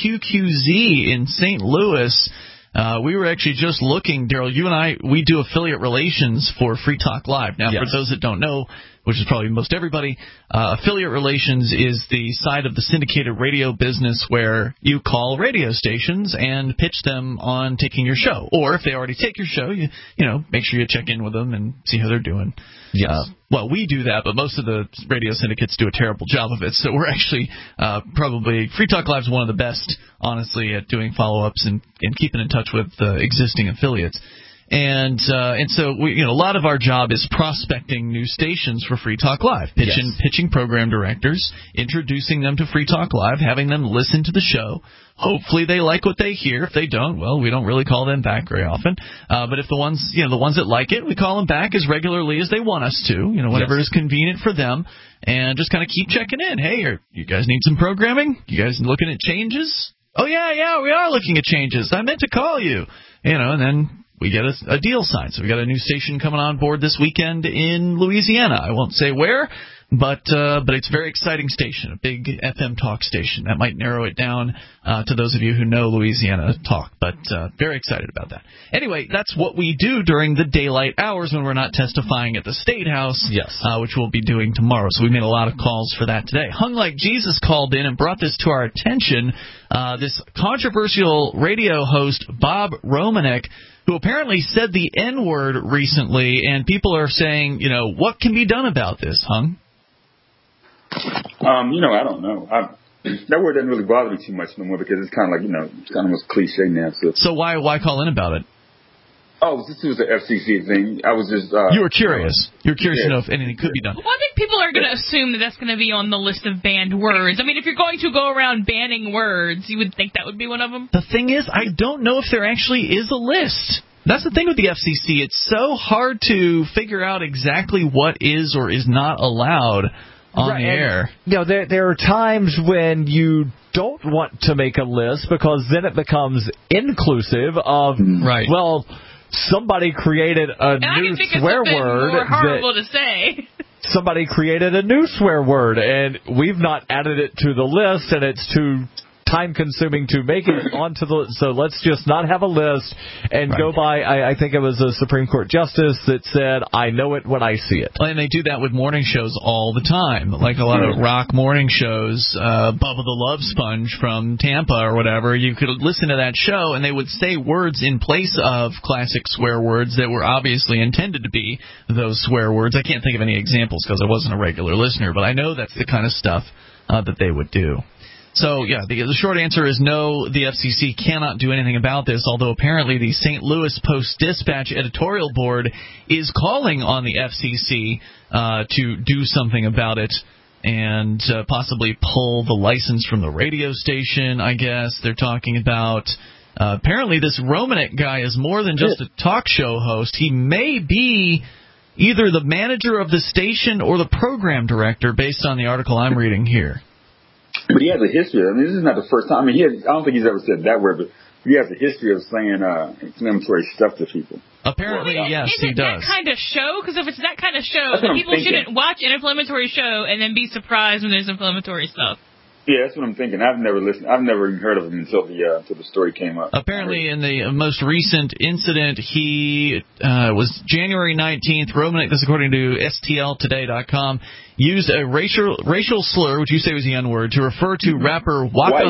KQQZ in St. Louis. We were actually just looking, Daryl, you and I, we do affiliate relations for Free Talk Live. Now, for those that don't know, which is probably most everybody, affiliate relations is the side of the syndicated radio business where you call radio stations and pitch them on taking your show. Or if they already take your show, you know, make sure you check in with them and see how they're doing. Yes. Well, we do that, but most of the radio syndicates do a terrible job of it. So we're actually probably Free Talk Live is one of the best, honestly, at doing follow-ups and keeping in touch with existing affiliates. And so we, a lot of our job is prospecting new stations for Free Talk Live, pitching program directors, introducing them to Free Talk Live, having them listen to the show. Hopefully they like what they hear. If they don't, well, we don't really call them back very often. But if the ones that like it, we call them back as regularly as they want us to, whenever is convenient for them, and just kind of keep checking in. Hey, you guys need some programming? You guys looking at changes? Oh, yeah, we are looking at changes. I meant to call you. And then we get a deal signed. So we got a new station coming on board this weekend in Louisiana. I won't say where, but it's a very exciting station, a big FM talk station. That might narrow it down to those of you who know Louisiana talk, but very excited about that. Anyway, that's what we do during the daylight hours when we're not testifying at the State House, which we'll be doing tomorrow. So we made a lot of calls for that today. Hung Like Jesus called in and brought this to our attention, this controversial radio host, Bob Romanek, who apparently said the N-word recently, and people are saying, what can be done about this, Hung? I don't know. That word doesn't really bother me too much no more because it's kind of like, it's kind of almost cliche now. So why call in about it? Oh, this was the FCC thing. I was just... you were curious. You were curious to know if anything could be done. Well, I think people are going to assume that that's going to be on the list of banned words. I mean, if you're going to go around banning words, you would think that would be one of them. The thing is, I don't know if there actually is a list. That's the thing with the FCC. It's so hard to figure out exactly what is or is not allowed on the air. There are times when you don't want to make a list because then it becomes inclusive of, well, somebody created a new swear word. More horrible to say. Somebody created a new swear word, and we've not added it to the list, and it's too time-consuming to make it onto the list. So let's just not have a list and go by, I think it was a Supreme Court justice that said, I know it when I see it. And they do that with morning shows all the time. Like a lot of rock morning shows, Bubba the Love Sponge from Tampa or whatever, you could listen to that show and they would say words in place of classic swear words that were obviously intended to be those swear words. I can't think of any examples because I wasn't a regular listener, but I know that's the kind of stuff that they would do. So, yeah, the short answer is no, the FCC cannot do anything about this, although apparently the St. Louis Post-Dispatch editorial board is calling on the FCC to do something about it and possibly pull the license from the radio station, I guess. They're talking about apparently this Romanek guy is more than just a talk show host. He may be either the manager of the station or the program director, based on the article I'm reading here. But he has a history. I mean, this is not the first time. I mean, I don't think he's ever said that word, but he has a history of saying inflammatory stuff to people. Apparently, yes, he does. Is it that kind of show? Because if it's that kind of show, then people shouldn't watch an inflammatory show and then be surprised when there's inflammatory stuff. Yeah, that's what I'm thinking. I've never listened. I've never even heard of him until the story came up. Apparently, in the most recent incident, he was January 19th. Romanek, this according to STLtoday.com, used a racial slur, which you say was the N-word, to refer to rapper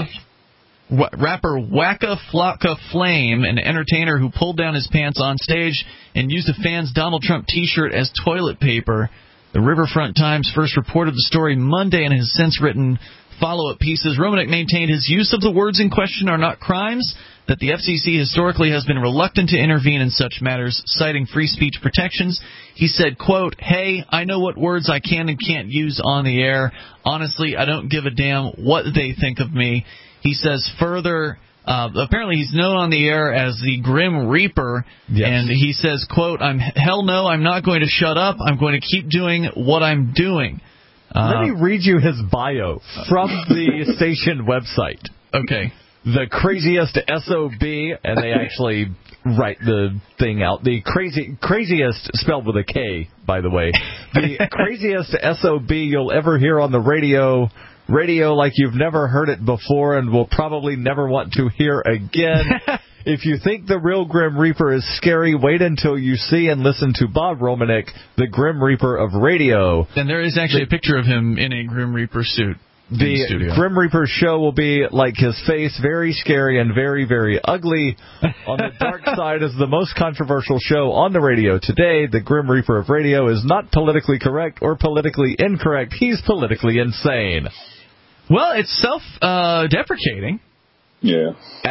Waka Flocka Flame, an entertainer who pulled down his pants on stage and used a fan's Donald Trump T-shirt as toilet paper. The Riverfront Times first reported the story Monday and has since written follow-up pieces. Romanek maintained his use of the words in question are not crimes, that the FCC historically has been reluctant to intervene in such matters, citing free speech protections. He said, quote, hey, I know what words I can and can't use on the air. Honestly, I don't give a damn what they think of me. He says further, apparently he's known on the air as the Grim Reaper, and he says, quote, hell no, I'm not going to shut up. I'm going to keep doing what I'm doing. Let me read you his bio from the station website. Okay. The craziest SOB, and they actually write the thing out. The craziest, spelled with a K, by the way. The craziest SOB you'll ever hear on the radio like you've never heard it before and will probably never want to hear again. If you think the real Grim Reaper is scary, wait until you see and listen to Bob Romanek, the Grim Reaper of radio. And there is actually a picture of him in a Grim Reaper suit. The Grim Reaper show will be like his face, very scary and very, very ugly. On the dark side is the most controversial show on the radio today. The Grim Reaper of radio is not politically correct or politically incorrect. He's politically insane. Well, it's self-deprecating. Yeah.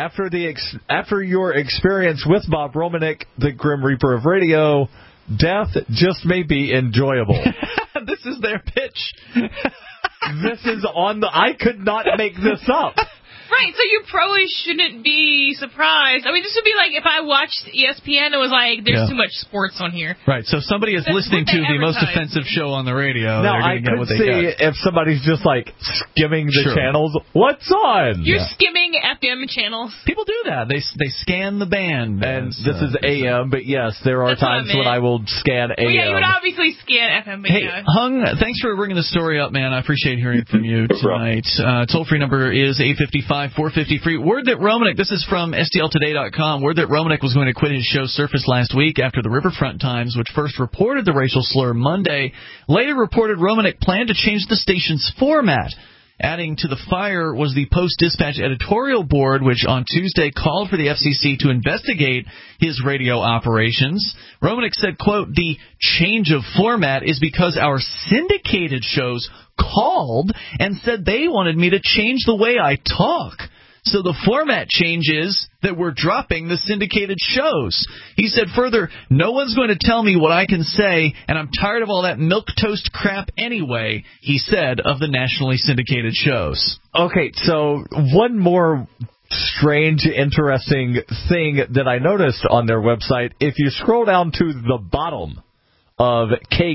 After your experience with Bob Romanek, the Grim Reaper of radio, death just may be enjoyable. This is their pitch. This is on the... I could not make this up. Right, so you probably shouldn't be surprised. I mean, this would be like if I watched ESPN and was like, there's too much sports on here. Right, so if somebody is listening to the most offensive show on the radio, now, they're going to get what they get. I could see if somebody's just like skimming the channels, what's on? You're skimming FM channels. People do that. They scan the band. And this is AM, but yes, there are times when I will scan AM. Well, yeah, you would obviously scan FM, but hey, Hung, thanks for bringing the story up, man. I appreciate hearing from you tonight. Toll-free number is 855-450-FREE. Word that Romanek, this is from STLtoday.com, word that Romanek was going to quit his show surfaced last week after the Riverfront Times, which first reported the racial slur Monday, later reported Romanek planned to change the station's format. Adding to the fire was the Post-Dispatch editorial board, which on Tuesday called for the FCC to investigate his radio operations. Romanek said, quote, the change of format is because our syndicated shows called and said they wanted me to change the way I talk. So the format changes that we're dropping the syndicated shows. He said further, no one's going to tell me what I can say, and I'm tired of all that milquetoast crap anyway, he said of the nationally syndicated shows. Okay, so one more strange, interesting thing that I noticed on their website, if you scroll down to the bottom of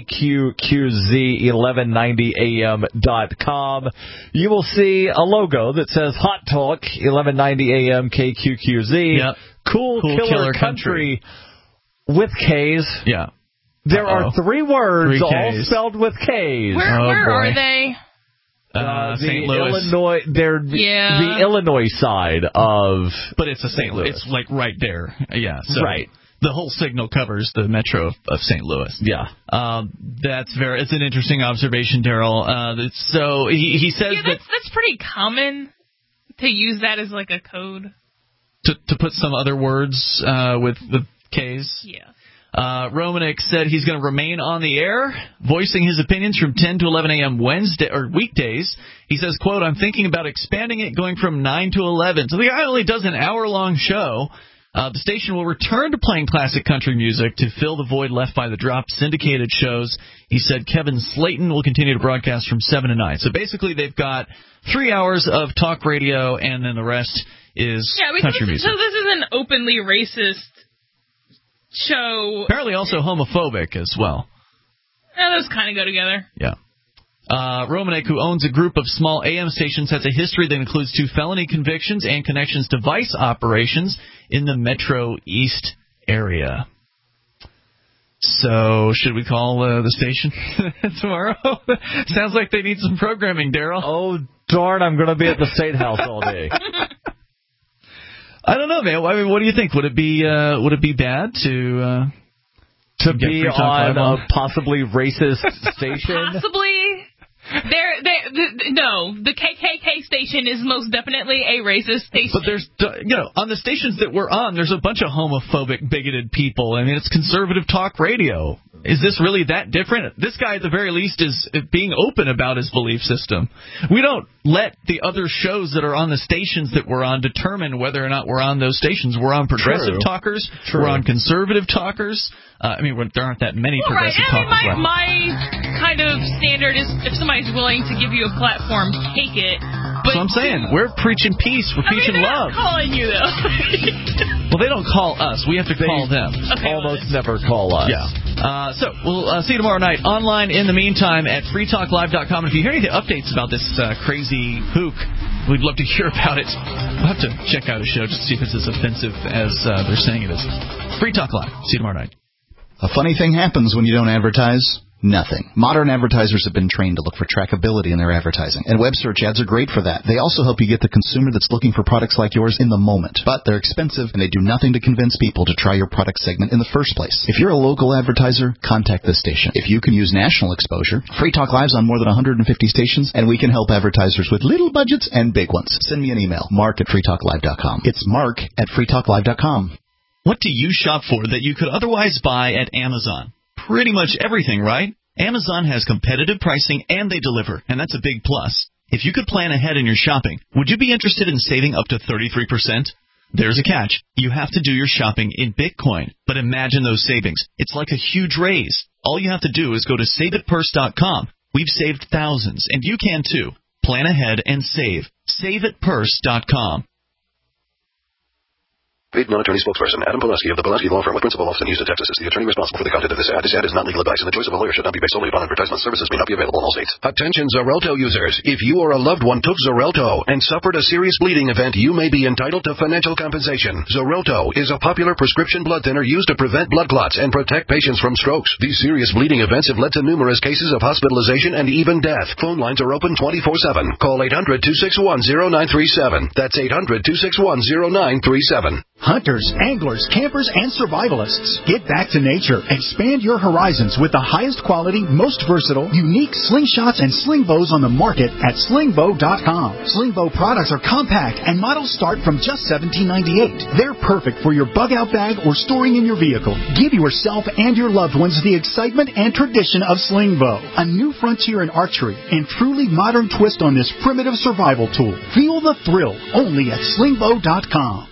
KQQZ1190am.com, you will see a logo that says Hot Talk 1190 AM KQQZ. Yep. Cool Killer Country with K's. Yeah. There are 3 words, 3 all Ks. spelled with K's. Where are they? St. Louis. Illinois, they're the Illinois side of... But it's a St. Louis. It's like right there. Yeah. So right. The whole signal covers the metro of St. Louis. Yeah. It's an interesting observation, Daryl. So he says that's pretty common to use that as like a code. To put some other words with the K's. Yeah. Romanek said he's going to remain on the air, voicing his opinions from 10 to 11 a.m. Wednesday or weekdays. He says, quote, I'm thinking about expanding it, going from 9 to 11. So the guy only does an hour-long show. The station will return to playing classic country music to fill the void left by the dropped syndicated shows. He said Kevin Slayton will continue to broadcast from 7 to 9. So basically they've got 3 hours of talk radio, and then the rest is country music. So this is an openly racist show. Apparently also homophobic as well. Yeah, those kind of go together. Yeah. Romanek, who owns a group of small AM stations, has a history that includes 2 felony convictions and connections to vice operations in the Metro East area. So, should we call the station tomorrow? Sounds like they need some programming, Daryl. Oh, darn, I'm going to be at the State House all day. I don't know, man. I mean, what do you think? Would it be bad to be on a possibly racist station? Possibly. No, the KKK station is most definitely a racist station. But there's, on the stations that we're on, there's a bunch of homophobic, bigoted people. I mean, it's conservative talk radio. Is this really that different? This guy, at the very least, is being open about his belief system. We don't let the other shows that are on the stations that we're on determine whether or not we're on those stations. We're on progressive talkers. True. We're on conservative talkers. There aren't that many progressive talkers. Right. My kind of standard is if somebody's willing to give you a platform, take it. But that's what I'm saying. We're preaching peace. We're preaching love. They're not calling you, though. Well, they don't call us. We have to call them. Okay, almost never call us. Yeah. So we'll see you tomorrow night online in the meantime at freetalklive.com. And if you hear any updates about this crazy kook, we'd love to hear about it. We'll have to check out a show just to see if it's as offensive as they're saying it is. Free Talk Live. See you tomorrow night. A funny thing happens when you don't advertise. Nothing. Modern advertisers have been trained to look for trackability in their advertising, and web search ads are great for that. They also help you get the consumer that's looking for products like yours in the moment. But they're expensive, and they do nothing to convince people to try your product segment in the first place. If you're a local advertiser, contact this station. If you can use national exposure, Free Talk Live's on more than 150 stations, and we can help advertisers with little budgets and big ones. Send me an email, mark@freetalklive.com. It's mark@freetalklive.com. What do you shop for that you could otherwise buy at Amazon? Pretty much everything, right? Amazon has competitive pricing and they deliver, and that's a big plus. If you could plan ahead in your shopping, would you be interested in saving up to 33%? There's a catch. You have to do your shopping in Bitcoin. But imagine those savings. It's like a huge raise. All you have to do is go to SaveItPurse.com. We've saved thousands, and you can too. Plan ahead and save. SaveItPurse.com. Paid non-attorney spokesperson Adam Pulaski of the Pulaski Law Firm with principal office in Houston, Texas is the attorney responsible for the content of this ad. This ad is not legal advice, and the choice of a lawyer should not be based solely upon advertisement. Services may not be available in all states. Attention Xarelto users. If you or a loved one took Xarelto and suffered a serious bleeding event, you may be entitled to financial compensation. Xarelto is a popular prescription blood thinner used to prevent blood clots and protect patients from strokes. These serious bleeding events have led to numerous cases of hospitalization and even death. Phone lines are open 24/7. Call 800-261-0937. That's 800-261-0937. Hunters, anglers, campers, and survivalists, get back to nature. Expand your horizons with the highest quality, most versatile, unique slingshots and sling bows on the market at slingbow.com. Slingbow products are compact and models start from just $17.98. They're perfect for your bug out bag or storing in your vehicle. Give yourself and your loved ones the excitement and tradition of Slingbow, a new frontier in archery and truly modern twist on this primitive survival tool. Feel the thrill only at slingbow.com.